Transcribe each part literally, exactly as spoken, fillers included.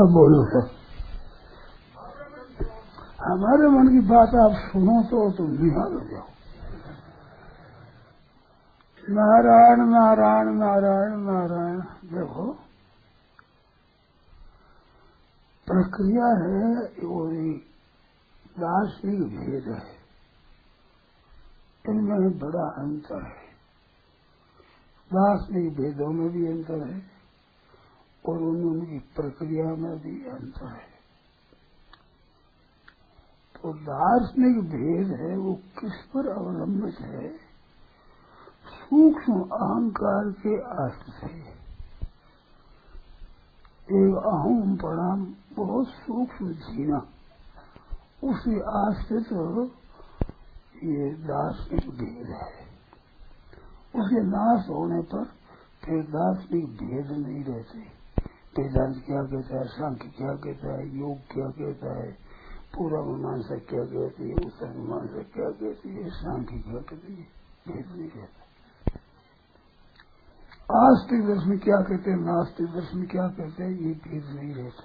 अब बोलो सर, हमारे मन की बात आप सुनो तो तुम निहाल हो जाओ। नारायण नारायण नारायण नारायण। देखो प्रक्रिया है और दार्शनिक भेद है, इनमें बड़ा अंतर है। दार्शनिक भेदों में भी अंतर है और उनकी प्रक्रिया में भी अंतर है। तो दार्शनिक भेद है वो किस पर अवलंबित है? सूक्ष्म अहंकार के आश्रय। एक अहम प्रणाम बहुत सूक्ष्म जीना, उसी आश्रित ये दार्शनिक भेद है। उसके नाश होने पर फिर दार्शनिक भेद नहीं रहते। वेदांत क्या कहता है, सांख्य क्या कहता है, योग क्या कहता है, पूर्व मीमांसा क्या कहती है, उत्तर मीमांसा क्या कहती है, सांख्य क्या कहती है, भेद नहीं रहता। आस्तिक दर्शन क्या कहते हैं, नास्तिक दर्शन क्या कहते हैं, ये भेद नहीं रहता।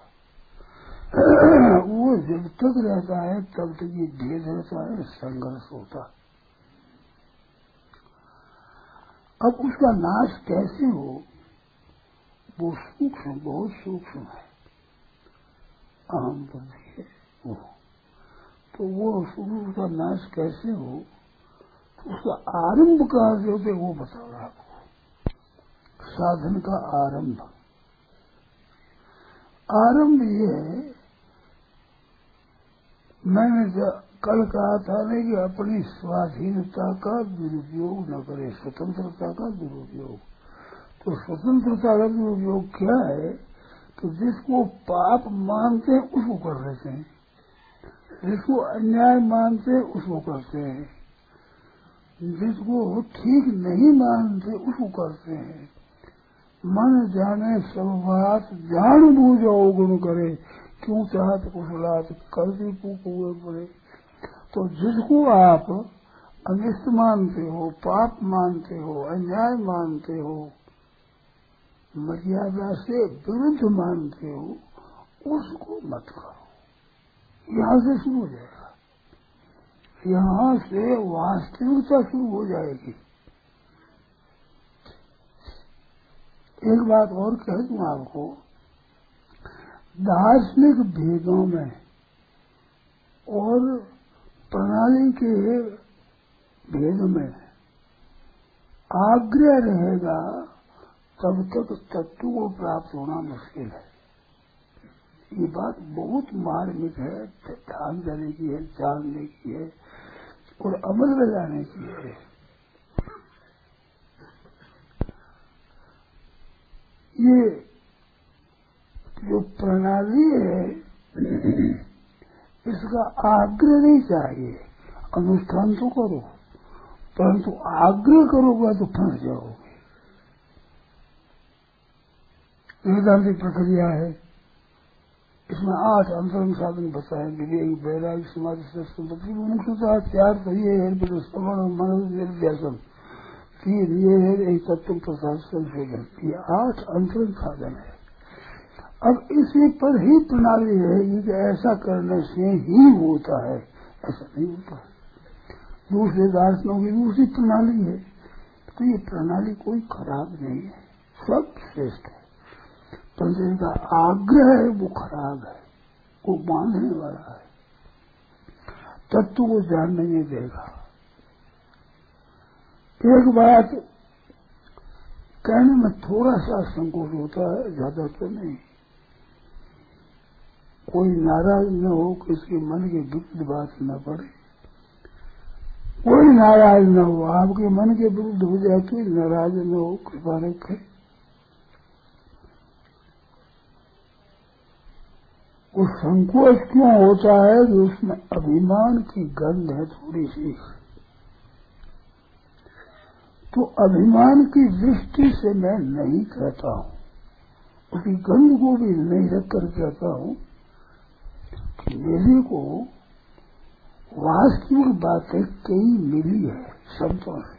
वो जब तक रहता है तब तक ये भेद रहता है, संघर्ष होता। अब उसका नाश कैसे हो, वो सूक्ष्म, बहुत सूक्ष्म है, अहम बुद्धि है वो। तो वो सूक्ष्म का नाश कैसे हो, तो उसका आरंभ कहाँ से होते वो बता रहा आपको। साधन का आरंभ आरंभ ये है, मैंने कल कहा था ना कि अपनी स्वाधीनता का दुरुपयोग न करे, स्वतंत्रता का दुरुपयोग। तो स्वतंत्रता का दुरुपयोग क्या है कि जिसको पाप मानते हैं उसको कर लेते हैं, जिसको अन्याय मानते हैं उसको करते हैं, जिसको ठीक नहीं मानते उसको करते हैं। मन जाने सब बात जान बूझो गुण करे, क्यों चाहत कुशलात कर दी पूक हुए पड़े। तो जिसको आप अनिष्ट मानते हो, पाप मानते हो, अन्याय मानते हो, मर्यादा से विरुद्ध मानते हो, उसको मत करो। यहाँ से शुरू हो जाएगा, यहाँ से वास्तविकता शुरू हो जाएगी। एक बात और कह दूं आपको, दार्शनिक भेदों में और प्रणाली के भेद में आग्रह रहेगा तब तक तत्व को प्राप्त होना मुश्किल है। ये बात बहुत मार्मिक है, ध्यान देने की है, जानने की है और अमल में लाने की है। ये जो प्रणाली है इसका आग्रह नहीं चाहिए, अनुष्ठान तो करो, परंतु आग्रह करोगे तो फंस जाओगे। वेदांतिक प्रक्रिया है, इसमें आठ अंतरंग साधन बताए, विवेक, वैराग्य, समाधि, संपत्ति, मुमुक्षुता, त्याग, परिचय, श्रवण, मनन, निर्ध्यासन, तीन ये है एक तत्व प्रसाद संशोधन। ये आठ अंतरंग साधन है। अब इसी पर ही प्रणाली है कि ऐसा करने से ही होता है, ऐसा नहीं होता। दूसरे दार्शनों की दूसरी प्रणाली है, तो ये प्रणाली कोई खराब नहीं है, सब श्रेष्ठ है। परंतु इनका आग्रह है वो खराब है, वो बांधने वाला है, तत्व को जानने नहीं देगा। एक बात कहने में थोड़ा सा संकोच होता है, ज्यादा तो नहीं। कोई नाराज न हो, किसके मन के विरुद्ध बात न पड़े, कोई नाराज न हो, आपके मन के विरुद्ध हो जाए तो नाराज न हो, कृपा रखे। वो संकोच क्यों होता है कि उसमें अभिमान की गंध है थोड़ी सी, तो अभिमान की दृष्टि से मैं नहीं कहता हूँ, उसकी गंध को भी नहीं रखकर कहता हूँ कि मेरे को वास्तविक बातें कई मिली है संतों से,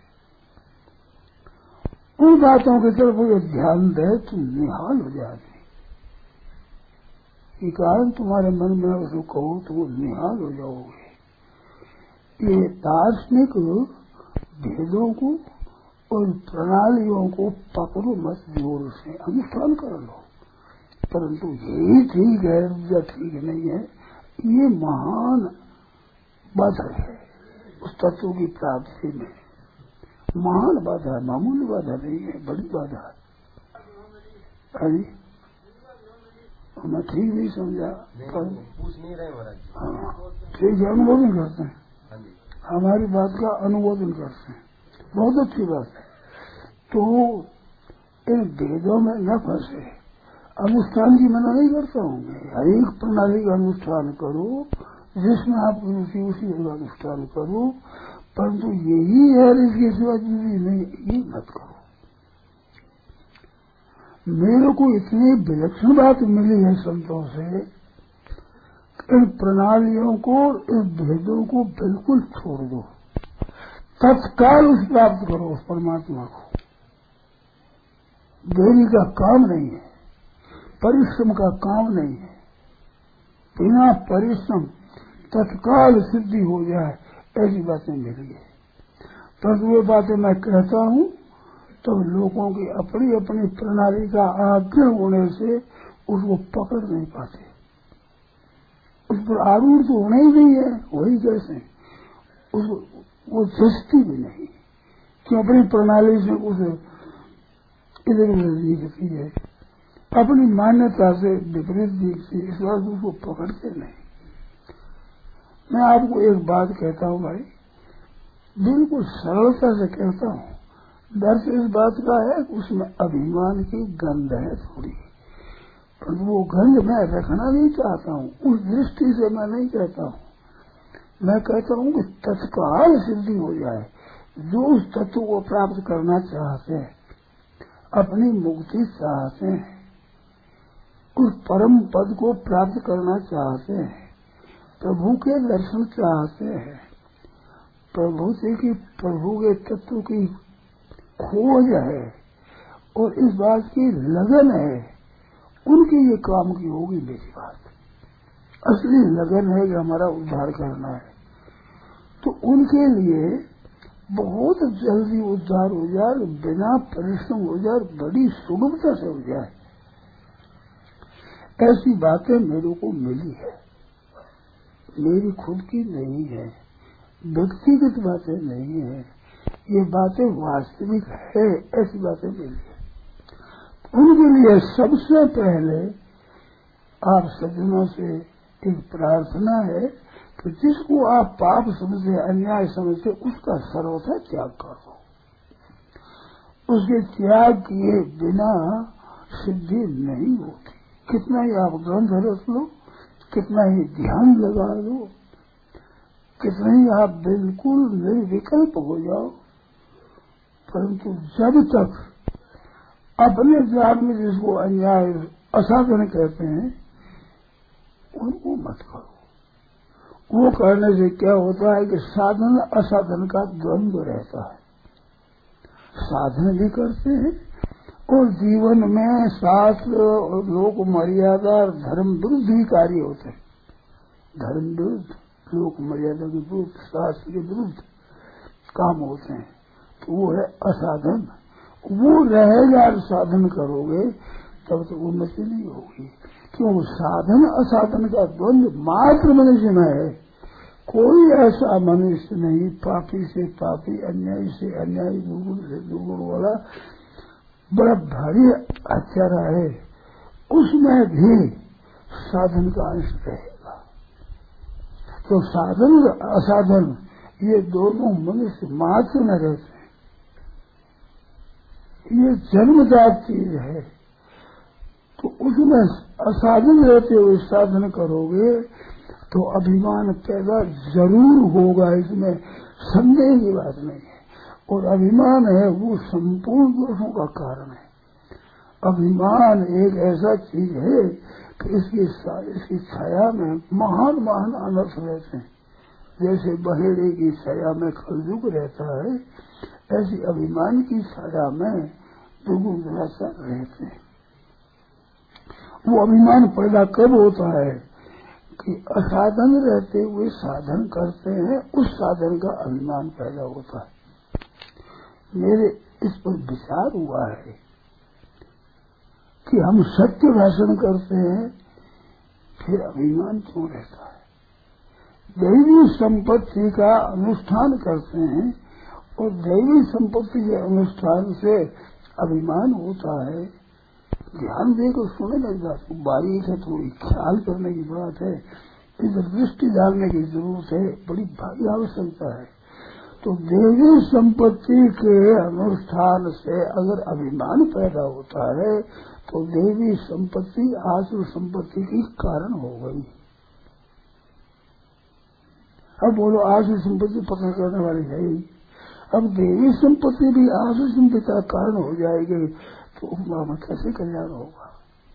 उन बातों की तरफ वो ध्यान दे तो निहाल हो जाते। कि कारण तुम्हारे मन में उसको कहो तो वो निहाल हो जाओगे। ये दार्शनिक भेदों को और प्रणालियों को पकड़ो मत, जोर से अनुष्ठान कर लो, परंतु यही ठीक है या ठीक नहीं है, ये महान बाधा है उस तत्व की प्राप्ति में। महान बाधा है, मामूली बाधा नहीं है, बड़ी बाधा है। अरे मैं ठीक नहीं समझा, पूछ नहीं रहे महाराज। हाँ ठीक है, अनुमोदन करते हैं, हमारी बात का अनुमोदन करते हैं, बहुत अच्छी बात है। तो इन भेदों में न फंसे, अनुष्ठान की मना नहीं करता हूँ मैं, हर एक प्रणाली का अनुष्ठान करो, जिसमें आपकी रुचि उसी का अनुष्ठान करो, परंतु यही है इसके सिवा चीजें नहीं, ये मत करो। मेरे को इतनी विलक्षण बात मिली है संतों से, इन प्रणालियों को, इस भेदों को बिल्कुल छोड़ दो, तत्काल उस प्राप्त करो उस परमात्मा को। देरी का काम नहीं है, परिश्रम का काम नहीं है, बिना परिश्रम तत्काल सिद्धि हो जाए, ऐसी बातें मिली है। तो ये बातें मैं कहता हूँ तो लोगों की अपनी अपनी प्रणाली का आग्रह होने से उसको पकड़ नहीं पाते, उस पर आरूढ़ तो होना ही नहीं है, वही कैसे उसको वो जस्ती भी नहीं, क्यों अपनी प्रणाली से उसे इधर उधर दिखती है, अपनी मान्यता से विपरीत दिखती है, इस बात उसको पकड़ते नहीं। मैं आपको एक बात कहता हूँ भाई, बिल्कुल सरलता से कहता हूँ, दर्द इस बात का है कि उसमें अभिमान की गंध है थोड़ी, पर वो गंध मैं रखना नहीं चाहता हूँ, उस दृष्टि से मैं नहीं कहता हूँ। मैं कहता हूँ कि तत्काल सिद्धि हो जाए, जो उस तत्व को प्राप्त करना चाहते हैं, अपनी मुक्ति चाहते हैं, उस परम पद को प्राप्त करना चाहते हैं, प्रभु के दर्शन चाहते हैं, प्रभु से की प्रभु के तत्व की खोज है और इस बात की लगन है, उनकी ये काम की होगी मेरी बात। असली लगन है कि हमारा उद्धार करना है, तो उनके लिए बहुत जल्दी उद्धार हो जाए, बिना परिश्रम हो जाए, बड़ी सुगमता से हो जाए, ऐसी बातें मेरे को मिली है, मेरी खुद की नहीं है, व्यक्तिगत बातें नहीं है, ये बातें वास्तविक है, ऐसी बातें मिली है। उनके लिए सबसे पहले आप सज्जनों से एक प्रार्थना है कि जिसको आप पाप समझते, अन्याय समझते, उसका सर्वथा त्याग करो। उसके त्याग किए बिना सिद्धि नहीं होती। कितना ही आप ग्रंथ रख लो, कितना ही ध्यान लगा लो, कितना ही आप बिल्कुल निर्विकल्प हो जाओ, परंतु जब तक अपने ज्ञान में जिसको अन्याय असाधन कहते हैं उनको मत करो। वो करने से क्या होता है कि साधन असाधन का द्वंद्व रहता है, साधन भी करते हैं और जीवन में शास्त्र और लोक मर्यादा और धर्म विरुद्ध भी कार्य होते हैं, धर्म विरुद्ध, लोक मर्यादा के विरुद्ध, शास्त्र के विरुद्ध काम होते हैं, तो वो है असाधन। वो रहेगा, साधन करोगे तब तो उन्नति नहीं होगी, क्यों साधन असाधन का द्वंद्व मात्र मनुष्य में है। कोई ऐसा मनुष्य नहीं, पापी से पापी, अन्यायी से अन्यायी, दुर्गुण से दुर्गुण वाला बड़ा भारी हत्यारा है, उसमें भी साधन का अंश रहेगा। तो साधन असाधन ये दोनों मनुष्य मात्र में रहते हैं, ये जन्मजात चीज है। तो उसमें असाधन रहते हुए साधन करोगे तो अभिमान पैदा जरूर होगा, इसमें संदेह की बात नहीं है। और अभिमान है वो संपूर्ण दोषों का कारण है। अभिमान एक ऐसा चीज है कि इसकी इसकी छाया में महान महान अनर्थ रहते हैं। जैसे बहेड़े की छाया में खलजुग रहता है, ऐसी अभिमान की छाया में दुगुन दुराचार रहते हैं। वो अभिमान पैदा कब होता है कि असाधन रहते हुए साधन करते हैं, उस साधन का अभिमान पैदा होता है। मेरे इस पर विचार हुआ है कि हम सत्य भाषण करते हैं, फिर अभिमान क्यों रहता है? दैवी संपत्ति का अनुष्ठान करते हैं और दैवी संपत्ति के अनुष्ठान से अभिमान होता है। ध्यान देकर सुने लग जाते, बारीक है, थोड़ी ख्याल करने की बात है, इधर दृष्टि डालने की जरूरत है, बड़ी भारी आवश्यकता है। तो देवी संपत्ति के अनुष्ठान से अगर अभिमान पैदा होता है तो देवी संपत्ति आसुर संपत्ति की कारण हो गई। अब बोलो आसुर संपत्ति पकड़ करने वाली है ही, अब देवी संपत्ति भी आसुर संपत्ति का कारण हो जाएगी तो उनका कैसे कल्याण होगा?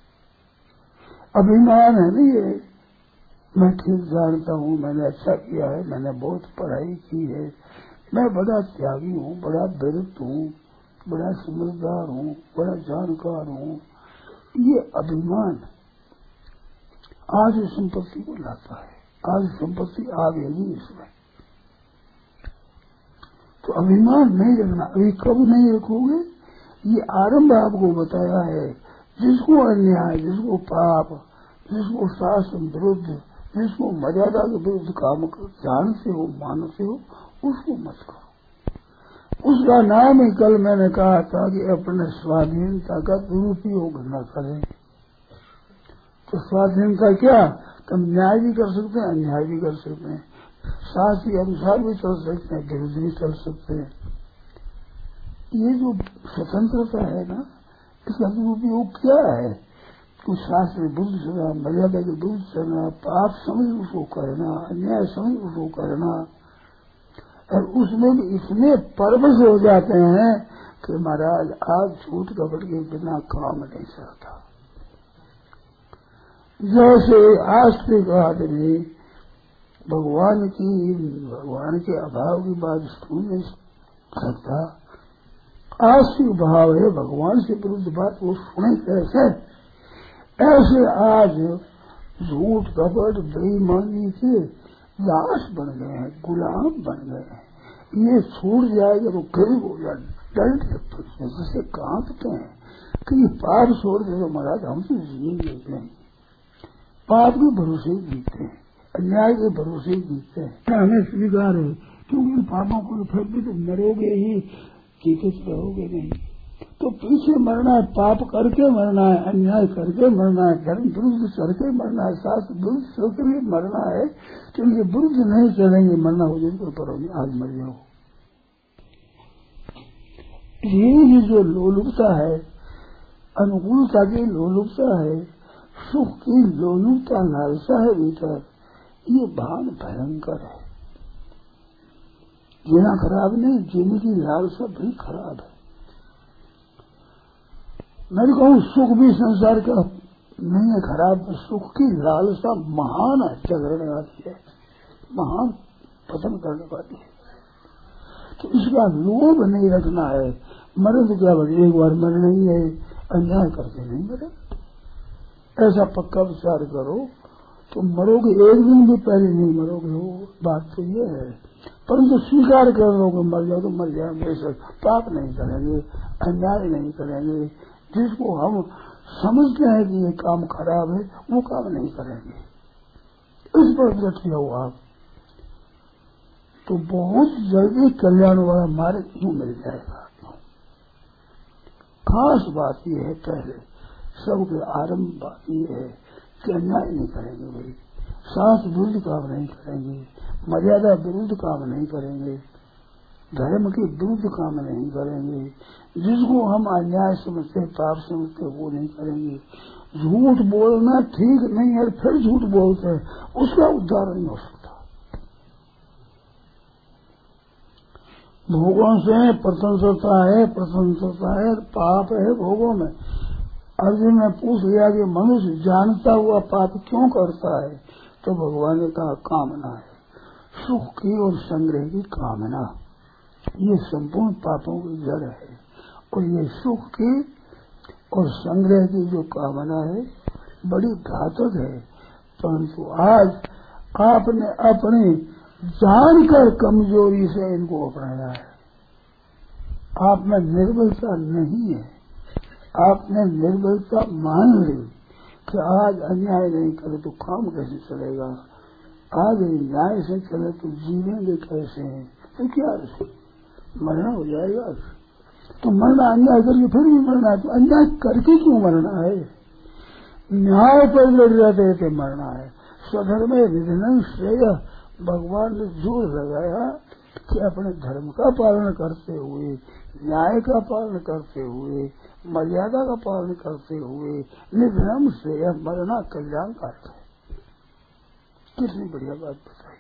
अभिमान है नहीं ये, मैं ठीक जानता हूँ, मैंने अच्छा किया है, मैंने बहुत पढ़ाई की है, मैं बड़ा त्यागी हूँ, बड़ा विरक्त हूँ, बड़ा समझदार हूँ, बड़ा जानकार हूँ, ये अभिमान आज संपत्ति को लाता है। आज संपत्ति आ गई इसमें, तो अभिमान नहीं रखना। अभी कब नहीं रखोगे? ये आरंभ आपको बताया है। जिसको अन्याय, जिसको पाप, जिसको शास्त्र विरुद्ध, जिसको मर्यादा के विरुद्ध काम जानते हो, मानते हो, उसको मत करो। उसका नाम ही कल मैंने कहा था कि अपने स्वाधीनता का दुरुपयोग न करें। तो स्वाधीनता क्या? हम न्याय भी कर सकते हैं, अन्याय भी कर सकते हैं, शास्त्र के अनुसार भी चल सकते हैं, विरुद्ध भी चल सकते हैं। ये जो स्वतंत्रता है ना, इसका दुरुपयोग क्या है? कुछ शास्त्र विरुद्ध चलना, मर्यादा के विरुद्ध चलना, पाप समझ उसको करना, अन्याय समझ उसको करना, और उसमें भी इतने परवश हो जाते हैं कि महाराज आज झूठ कपट के बिना काम नहीं चलता। जैसे आस्तिक आदमी भगवान की भगवान के अभाव की बात सुन नहीं सकता, आस्तिक भाव है, भगवान से विरुद्ध बात वो सुने कैसे? ऐसे आज झूठ कपट बेईमानी के दास बन गए हैं, गुलाम बन गए हैं। ये छूट जाएगा तो गरीब हो जाए, डर जैसे कांपते हैं कि ये पाप छोड़ दे तो महाराज हम तो जिएंगे नहीं। पाप के भरोसे जीते हैं, अन्याय के भरोसे जीते हैं। हमें स्वीकार है, क्योंकि इन पापों को फिर भी तो मरोगे ही, जीवित रहोगे नहीं। तो पीछे मरना है, पाप करके मरना है, अन्याय करके मरना है, धर्म विरुद्ध करके मरना है, शास्त्र विरुद्ध करके मरना है। तो ये विरुद्ध नहीं चलेंगे, मरना हो जाए पर आज मर जाओ। ये जो लोलुपता है, अनुकूलता की लोलुपता है, सुख की लोलुपता लालसा है भीतर, ये भान भयंकर है। जीना खराब नहीं, जीने की लालसा भी खराब है। मैं तो कहूँ सुख भी संसार का नहीं है खराब, सुख की लालसा महान झगड़ने वाली है, महान पसंद करने वाली है। तो इसका लोभ नहीं रखना है। मरे तो क्या बड़ी, एक बार मरना ही है, अन्याय करके नहीं मरे, ऐसा पक्का विचार करो तो मरोगे, एक दिन भी पहले नहीं मरोगे। वो बात तो ये है, परंतु स्वीकार कर लो कि मर जाओ तो मर जाएंगे, पाप नहीं करेंगे, अन्याय नहीं करेंगे, जिसको हम समझते हैं कि ये काम खराब है वो काम नहीं करेंगे। इस पर डटे हो आप तो बहुत जल्दी कल्याण वाला मार्ग यूं मिल जाएगा। खास बात यह है, पहले सबके आरंभ बात यह है कि अन्याय नहीं करेंगे भाई, शास्त्र विरुद्ध काम नहीं करेंगे, मर्यादा विरुद्ध काम नहीं करेंगे, धर्म के विरुद्ध काम नहीं करेंगे, जिसको हम अन्याय समझते पाप समझते वो नहीं करेंगे। झूठ बोलना ठीक नहीं है, फिर झूठ बोलते हैं, उसका उद्धार नहीं हो सकता। भोगों से प्रशंसता है, प्रशंसता है, पाप है भोगों में। अर्जुन ने पूछ लिया कि मनुष्य जानता हुआ पाप क्यों करता है? तो भगवान ने कहा कामना है, सुख की और संग्रह की कामना, ये संपूर्ण पापों की जड़ है। और ये सुख की और संग्रह की जो कामना है बड़ी घातक है। परंतु आज आपने अपनी जानकर कमजोरी से इनको अपनाया है। आप में निर्बलता नहीं है, आपने निर्बलता मान ली कि आज अन्याय नहीं करे तो काम कैसे चलेगा, आज न्याय से चले तो जीवेंगे कैसे, तो क्या मरना हो जाएगा। तो मरना अन्याय करके फिर भी मरना है, तो अन्याय करके क्यों मरना है। न्याय पर लड़ जाते थे मरना है। स्वधर्म निधन श्रेय भगवान ने जोर लगाया कि अपने धर्म का पालन करते हुए, न्याय का पालन करते हुए, मर्यादा का पालन करते हुए निधनम श्रेय मरना कल्याणकारक है। कितनी बढ़िया बात बताई।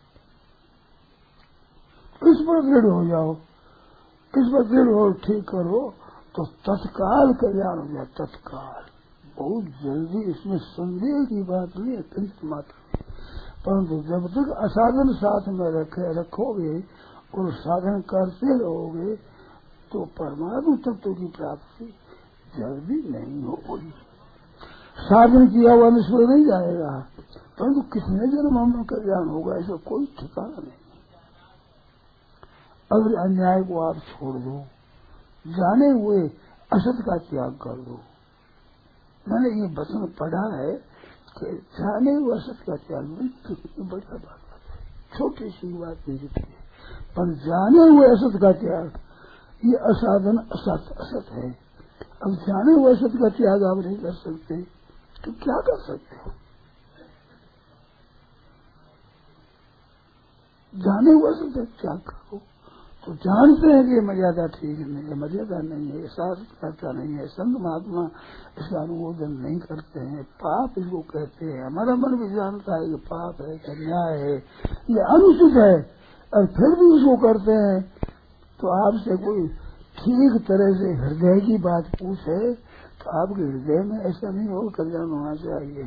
इस पर दृढ़ हो जाओ, इस पर दृढ़ हो, ठीक करो तो तत्काल कल्याण हो जाए। तत्काल बहुत जल्दी, इसमें संदेह की बात नहीं है, किंचित मात्र। परंतु जब तक असाधन साथ में रखे रखोगे और साधन करते रहोगे तो परमाणु तत्व की प्राप्ति जल्दी नहीं होगी। साधन किया हुआ निष्फल नहीं जाएगा, परंतु कितने जन्म में कल्याण होगा ऐसा कोई ठिकाना नहीं। अगर अन्याय को आप छोड़ दो, जाने हुए असत का त्याग कर दो। मैंने ये वचन पढ़ा है कि जाने हुए असत का त्याग में कितनी बढ़िया बात है, छोटी सी बात नहीं होती है, पर जाने हुए असत का त्याग, ये असाधन असत असत है। अब जाने हुए असत का त्याग आप नहीं कर सकते तो क्या कर सकते हो। जाने हुए असत का त्याग करो तो जानते हैं कि मर्यादा ठीक नहीं है, मर्यादा नहीं है, साहस करता नहीं है, संत महात्मा इसका अनुमोदन नहीं करते हैं, पाप इसको कहते हैं। हमारा मन भी जानता है कि पाप है, कि अन्याय है, ये अनुचित है, और फिर भी इसको करते हैं। तो आपसे कोई ठीक तरह से हृदय की बात पूछे तो आपके हृदय में ऐसा नहीं हो कल्याण होना चाहिए।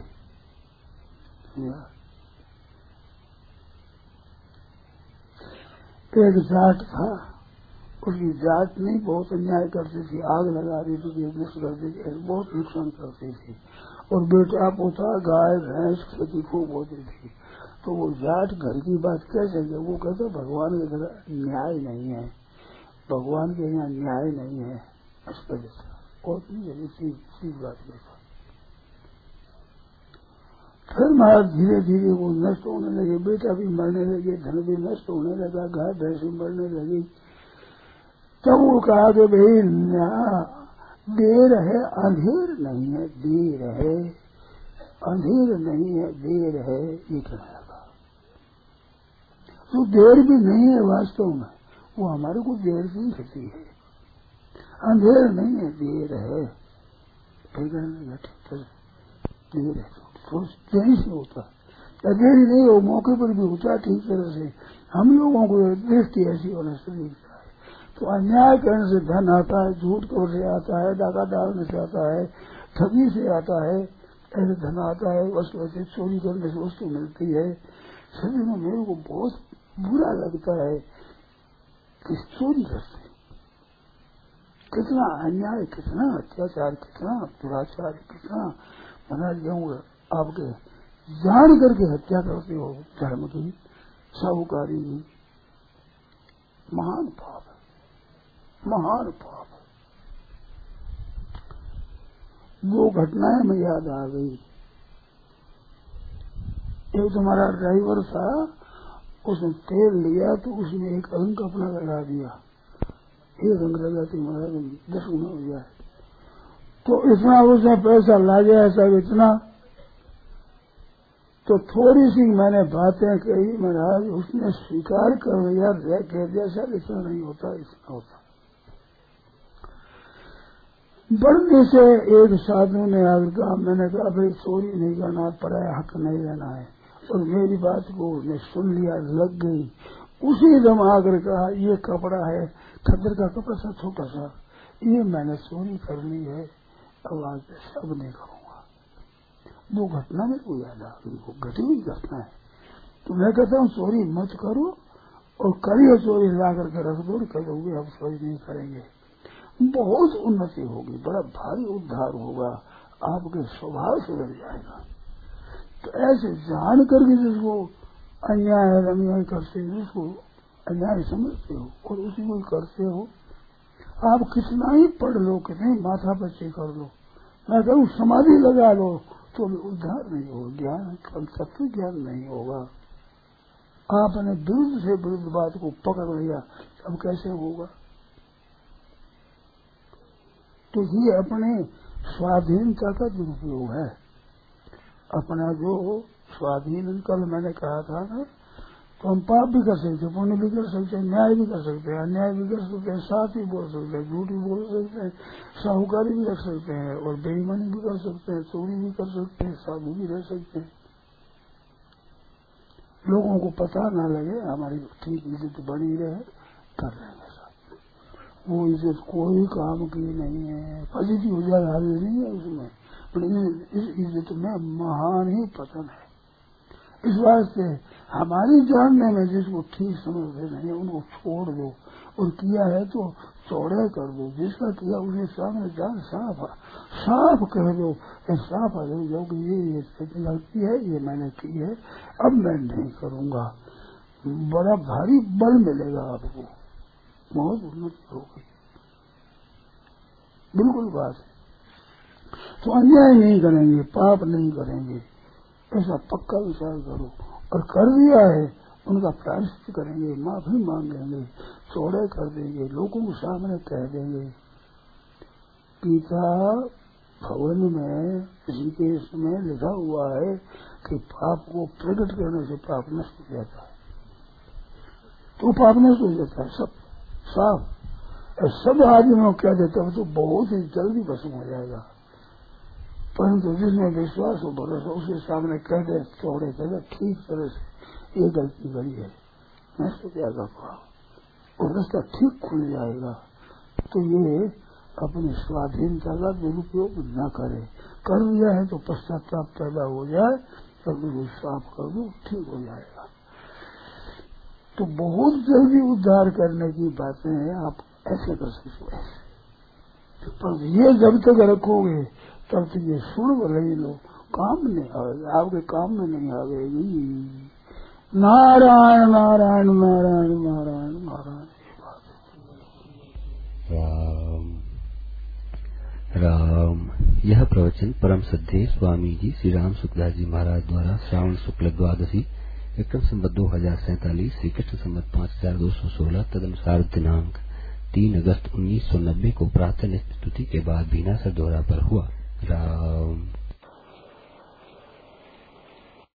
एक जाट था, उसकी जाट नहीं बहुत अन्याय करती थी, आग लगा दी थी, नष्ट कर दी थी, बहुत नुकसान करती थी, और बेटा पोता गाय भैंस खेती खूब होती थी। तो वो जाट घर की बात कह सके, वो कहते भगवान के घर न्याय नहीं है, भगवान के यहाँ न्याय नहीं है, इस वजह से और चीज बात देखा। फिर महाराज धीरे धीरे वो नष्ट होने लगे, बेटा भी मरने लगे, धन भी नष्ट होने लगा, गाय भैंस भी मरने लगी। तब वो कहा कि भाई देर है अंधेर नहीं है, देर है अंधेर नहीं है, देर है, ये कहने लगा। तो देर भी नहीं है वास्तव में, वो हमारे को देर की क्षति है, अंधेर नहीं है, देर है। फिर कहने लगा देर है तो देरी से होता है, देरी नहीं हो मौके पर भी होता ठीक तरह से। हम लोगों को दृष्टि ऐसी होना चाहिए। तो अन्याय करने से धन आता है, झूठ कर से आता है, डाका डालने से आता है, ठगी से आता है, ऐसे धन आता है, वस्तु से चोरी करने से वस्तु मिलती है। सभी में मेरे को बहुत बुरा लगता है कि चोरी करते, कितना अन्याय, कितना अत्याचार, कितना दुराचार, कितना बना जाऊंगा आपके जान करके हत्या करते हो धर्म की, साहूकारी की, महान पाप है, महान पाप है। दो घटनाएं में याद आ गई। एक तुम्हारा ड्राइवर था, उसने तेल लिया तो उसमें एक अंक अपना लगा दिया, एक अंक लगाते महाराज दस गुना हो जाए, तो इतना उसने पैसा ला गया सब इतना। तो थोड़ी सी मैंने बातें कही, महाराज उसने स्वीकार कर लिया, कह दिया सर इतना नहीं होता, इतना होता। बढ़ने से एक साधु ने आगे कहा, मैंने कहा भाई चोरी नहीं करना, पराया हक नहीं लेना है, और मेरी बात को उसने सुन लिया, लग गई। उसी दम आकर कहा ये कपड़ा है, खद्दर का कपड़ा सा छोटा सा, ये मैंने चोरी कर ली है, अब आज सब नहीं करूंगा। दो घटना मेरे को याद आ गई, घटी हुई घटना है। तो मैं कहता हूँ चोरी मत करो, और करिए चोरी ला करके रख दो, करोगे अब चोरी नहीं करेंगे, बहुत उन्नति होगी, बड़ा भारी उद्धार होगा, आपके स्वभाव सुधर जाएगा। तो ऐसे जान करके जिसको अन्याय और अन्याय करते हो, जिसको अन्याय समझते हो और उसी को करते हो, आप कितना ही पढ़ लो, कितने माथा पच्ची कर लो, मैं कहूँ समाधि लगा लो, तो भी उद्धार नहीं होगा, ज्ञान तत्व ज्ञान नहीं होगा। आपने विरुद्ध से विरुद्ध बात को पकड़ लिया, अब कैसे होगा? तो ये अपने स्वाधीनता का दुरुपयोग है। अपना जो स्वाधीन, कल मैंने कहा था ना, तो हम पाप भी कर सकते हैं, पुण्य भी कर सकते हैं, न्याय भी कर सकते हैं, अन्याय भी कर सकते हैं, साथ भी बोल सकते हैं, झूठ भी बोल सकते हैं, साहूकारी भी रख सकते हैं, और बेईमानी भी कर सकते हैं, चोरी भी कर सकते हैं, साधु भी रह सकते हैं। लोगों को पता ना लगे, हमारी ठीक इज्जत बनी रहे, कर रहे हैं सब। वो इज्जत कोई काम की नहीं है, फजीती हो जाए हाल नहीं है उसमें, पर इस इज्जत में महान ही पतन है। इस वास्ते हमारी जानने में जिसको ठीक समझते नहीं उनको छोड़ दो, और किया है तो चौड़े कर दो, जिसका किया उसके सामने जान साफ साफ कह दो, साफ आ जाओ कि ये ये गलती है, ये मैंने की है, अब मैं नहीं करूंगा। बड़ा भारी बल मिलेगा आपको, बहुत उन्नति होगी, बिल्कुल बात है। तो अन्याय नहीं करेंगे, पाप नहीं करेंगे, ऐसा पक्का विचार करो। और कर दिया है उनका प्रायश्चित करेंगे, माफी मांगेंगे, चौड़े कर देंगे, लोगों के सामने कह देंगे। गीता भवन में ऋषिकेश में लिखा हुआ है कि पाप को प्रकट करने से पाप नष्ट हो जाता है, तो पाप नष्ट हो जाता है सब साफ। सब आदमियों क्या देता है तो बहुत ही जल्दी भस्म हो जाएगा, परंतु जिसमें विश्वास हो भरोसा उसके सामने कह दे, चौड़े कह दे, ठीक तरह से ये गलती करी है, नष्ट हो जाएगा पाप और रास्ता ठीक खुल जाएगा। तो ये अपनी स्वाधीनता का दुरुपयोग न करे, कर दिया है तो पश्चाताप पैदा हो जाए, तब उसको साफ कर दो, ठीक हो जाएगा। तो बहुत जल्दी उद्धार करने की बातें हैं, आप ऐसे कर सकते हैं, पर ये जब तक रखोगे तब तक ये सुन रही लो, काम नहीं आएगा, आपके काम में नहीं आएगी। नारायण नारायण नारायण नारायण नारायण। राम राम। यह प्रवचन परम श्रद्धेय स्वामी जी श्री राम सुखदास जी महाराज द्वारा श्रावण शुक्ल द्वादशी विक्रम संवत दो हजार सैतालीस श्री कृष्ण संवत पांच हजार दो सौ सोलह तदनुसार दिनांक तीन अगस्त उन्नीस सौ नब्बे को प्रातः स्तुति के बाद बीना से दोहरा पर हुआ। राम।